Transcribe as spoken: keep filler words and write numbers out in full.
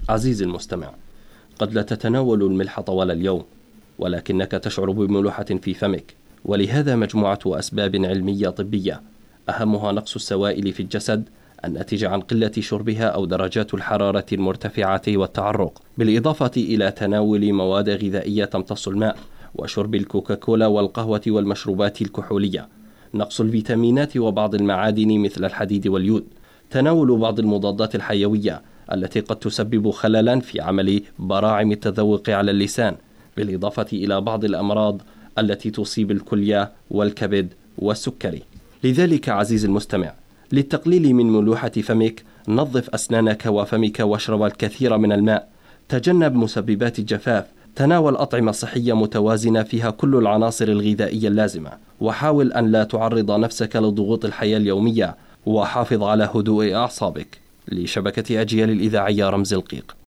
عزيزي المستمع، قد لا تتناول الملح طوال اليوم، ولكنك تشعر بملوحة في فمك، ولهذا مجموعة أسباب علمية طبية أهمها نقص السوائل في الجسد الناتجة عن قلة شربها أو درجات الحرارة المرتفعة والتعرق، بالإضافة إلى تناول مواد غذائية تمتص الماء وشرب الكوكاكولا والقهوة والمشروبات الكحولية، نقص الفيتامينات وبعض المعادن مثل الحديد واليود، تناول بعض المضادات الحيوية التي قد تسبب خللا في عمل براعم التذوق على اللسان، بالإضافة إلى بعض الأمراض التي تصيب الكلية والكبد والسكري. لذلك عزيزي المستمع، للتقليل من ملوحة فمك نظف أسنانك وفمك واشرب الكثير من الماء، تجنب مسببات الجفاف، تناول أطعمة صحية متوازنة فيها كل العناصر الغذائية اللازمة، وحاول أن لا تعرض نفسك لضغوط الحياة اليومية، وحافظ على هدوء أعصابك. لشبكة أجيال الإذاعية رمز القيق.